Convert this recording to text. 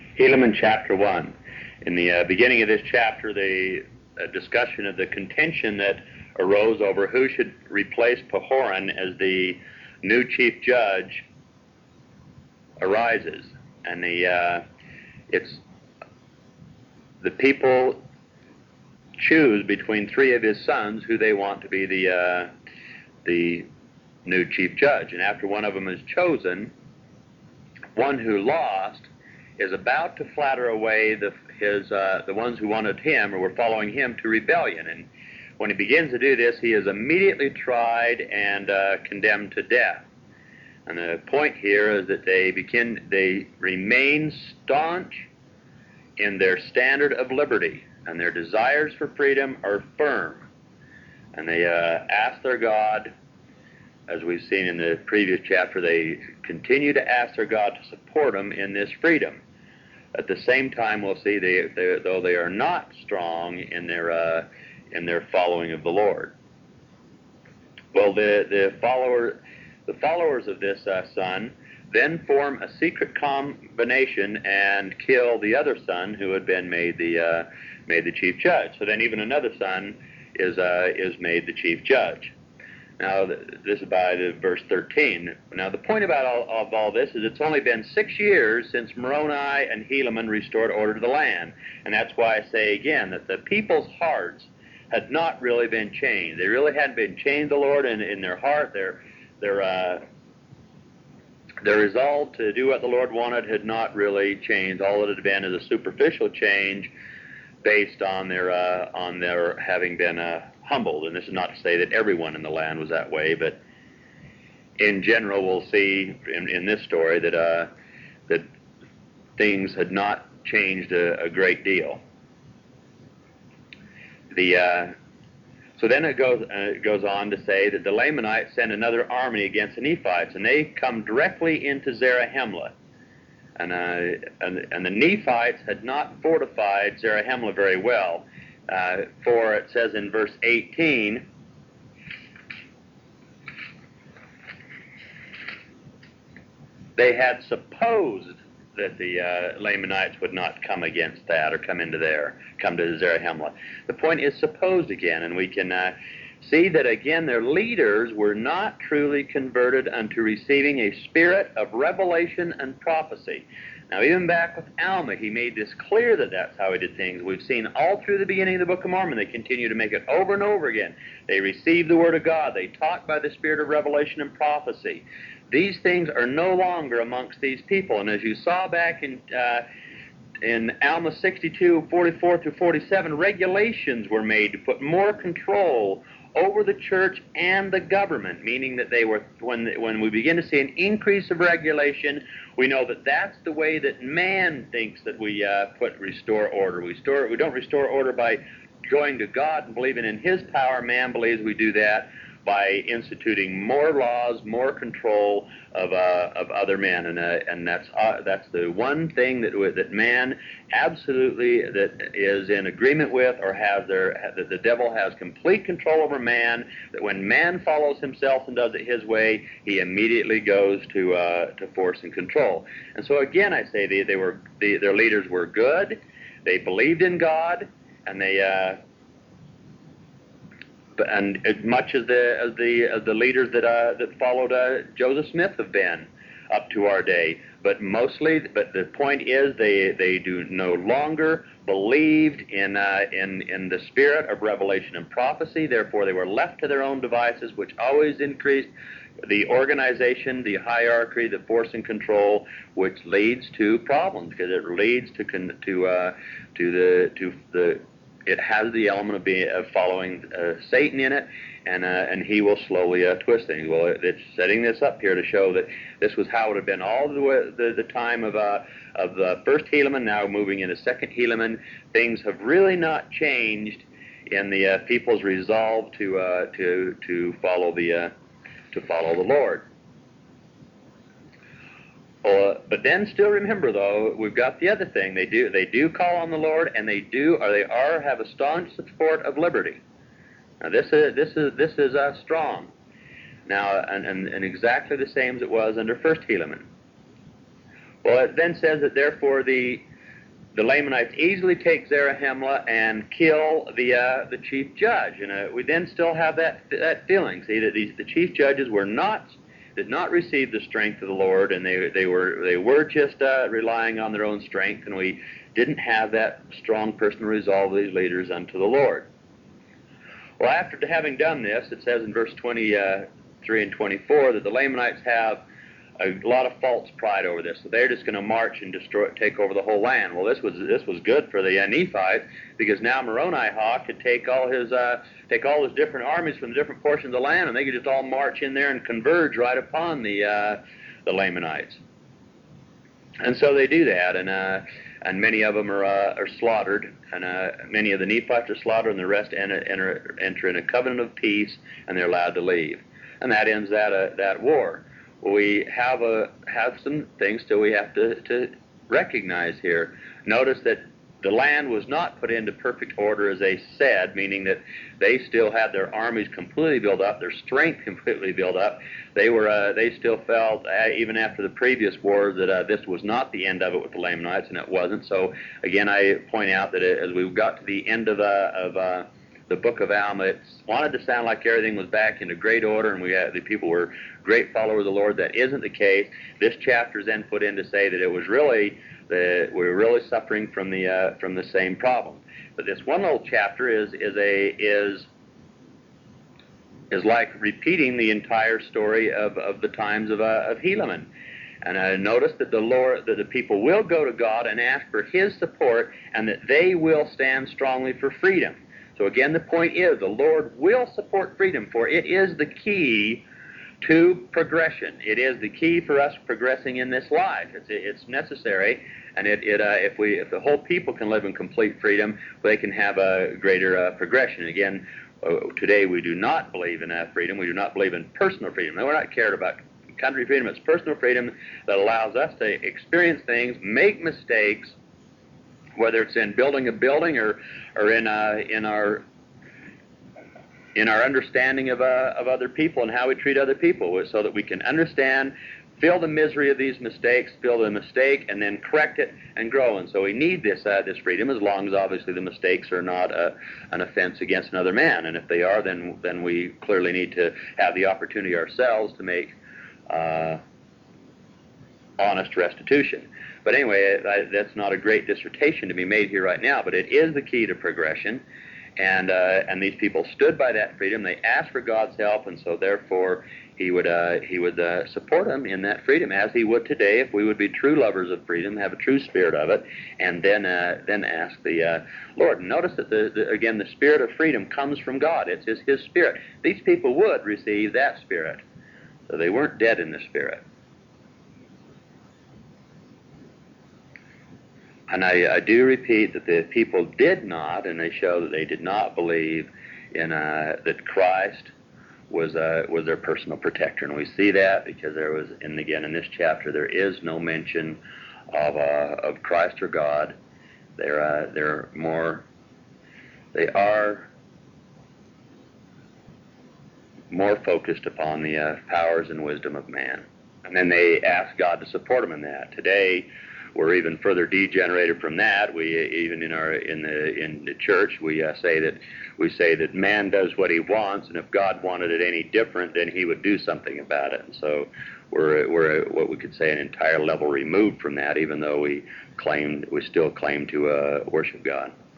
Helaman chapter 1. In the beginning of this chapter, the discussion of the contention that arose over who should replace Pahoran as the new chief judge arises. And the people choose between three of his sons who they want to be the new chief judge. And after one of them is chosen, one who lost is about to flatter away the ones who wanted him or were following him to rebellion. And when he begins to do this, he is immediately tried and condemned to death. And the point here is that they remain staunch in their standard of liberty, and their desires for freedom are firm. And they ask their God, as we've seen in the previous chapter, they continue to ask their God to support them in this freedom. At the same time, we'll see though they are not strong in their following of the Lord. Well, the followers of this son then form a secret combination and kill the other son who had been made the chief judge. So then even another son is made the chief judge. Now, this is by verse 13. Now, the point about all this is it's only been 6 years since Moroni and Helaman restored order to the land. And that's why I say again that the people's hearts had not really been changed. They really hadn't been changed to the Lord in their heart. Their resolve to do what the Lord wanted had not really changed. All it had been is a superficial change based on their having been humbled. And this is not to say that everyone in the land was that way, but in general, we'll see in this story that things had not changed a great deal. So then it goes on to say that the Lamanites send another army against the Nephites, and they come directly into Zarahemla. And the Nephites had not fortified Zarahemla very well. For it says in verse 18, they had supposed that the Lamanites would not come against that or come to Zarahemla. The point is supposed again, and we can see that again their leaders were not truly converted unto receiving a spirit of revelation and prophecy. Now, even back with Alma, he made this clear that that's how he did things. We've seen all through the beginning of the Book of Mormon, they continue to make it over and over again. They receive the Word of God. They talk by the spirit of revelation and prophecy. These things are no longer amongst these people. And as you saw back in Alma 62, 44 through 47, regulations were made to put more control over the church and the government, meaning that they were, when we begin to see an increase of regulation, we know that that's the way that man thinks that we restore order. We don't restore order by going to God and believing in His power. Man believes we do that by instituting more laws, more control of other men, and that's the one thing that man absolutely that is in agreement with, or that the devil has complete control over man. That when man follows himself and does it his way, he immediately goes to force and control. And so again, I say their leaders were good. They believed in God, and and as much as the leaders that followed Joseph Smith have been up to our day, but the point is they do no longer believed in the spirit of revelation and prophecy. Therefore, they were left to their own devices, which always increased the organization, the hierarchy, the force and control, which leads to problems because it leads it has the element of following Satan in it, and he will slowly twist things. Well, it's setting this up here to show that this was how it had been all the time of the first Helaman. Now moving into second Helaman, things have really not changed in the people's resolve to follow the Lord. But then still remember, though, we've got the other thing. They do call on the Lord, and they have a staunch support of liberty. Now this is strong. Now and exactly the same as it was under first Helaman. Well, it then says that therefore the the Lamanites easily take Zarahemla and kill the chief judge, and we then still have that feeling. See that the chief judges did not receive the strength of the Lord, and they were just relying on their own strength, and we didn't have that strong personal resolve of these leaders unto the Lord. Well, after having done this, it says in verse 23 and 24 that the Lamanites have a lot of false pride over this. So they're just going to march and take over the whole land. Well, this was good for the Nephites, because now Moroni-Ha could take all his different armies from the different portions of the land, and they could just all march in there and converge right upon the Lamanites. And so they do that, and many of them are slaughtered, and many of the Nephites are slaughtered, and the rest enter in a covenant of peace, and they're allowed to leave, and that ends that war. We have some things that we have to recognize here. Notice that the land was not put into perfect order as they said, meaning that they still had their armies completely built up, their strength completely built up. They still felt, even after the previous war, that this was not the end of it with the Lamanites, and it wasn't. So again, I point out that as we got to the end of the book of Alma, it wanted to sound like everything was back into great order, and the people were great followers of the Lord. That isn't the case. This chapter is then put in to say that it was really we were really suffering from the same problem. But this one little chapter is like repeating the entire story of the times of Helaman. And notice that the people will go to God and ask for His support, and that they will stand strongly for freedom. So again, the point is the Lord will support freedom, for it is the key to progression. It is the key for us progressing in this life. It's necessary, and if the whole people can live in complete freedom, they can have a greater progression. Again, today we do not believe in freedom. We do not believe in personal freedom. We're not cared about country freedom. It's personal freedom that allows us to experience things, make mistakes, whether it's in building a building or in our understanding of other people and how we treat other people, so that we can understand, feel the misery of these mistakes, feel the mistake, and then correct it and grow. And so we need this freedom, as long as obviously the mistakes are not an offense against another man. And if they are, then we clearly need to have the opportunity ourselves to make honest restitution. But anyway, that's not a great dissertation to be made here right now, but it is the key to progression. And these people stood by that freedom. They asked for God's help, and so therefore He would support them in that freedom, as He would today if we would be true lovers of freedom, have a true spirit of it, and then ask the Lord. Notice that again the spirit of freedom comes from God. It's His Spirit. These people would receive that Spirit, so they weren't dead in the Spirit. And I do repeat that the people did not, and they show that they did not believe in that Christ was their personal protector. And we see that because there was, and again in this chapter, there is no mention of Christ or God. They are more focused upon the powers and wisdom of man. And then they ask God to support them in that. Today, we're even further degenerated from that. We even in the church we say that man does what he wants, and if God wanted it any different, then He would do something about it. And so we're what we could say an entire level removed from that, even though we still claim to worship God.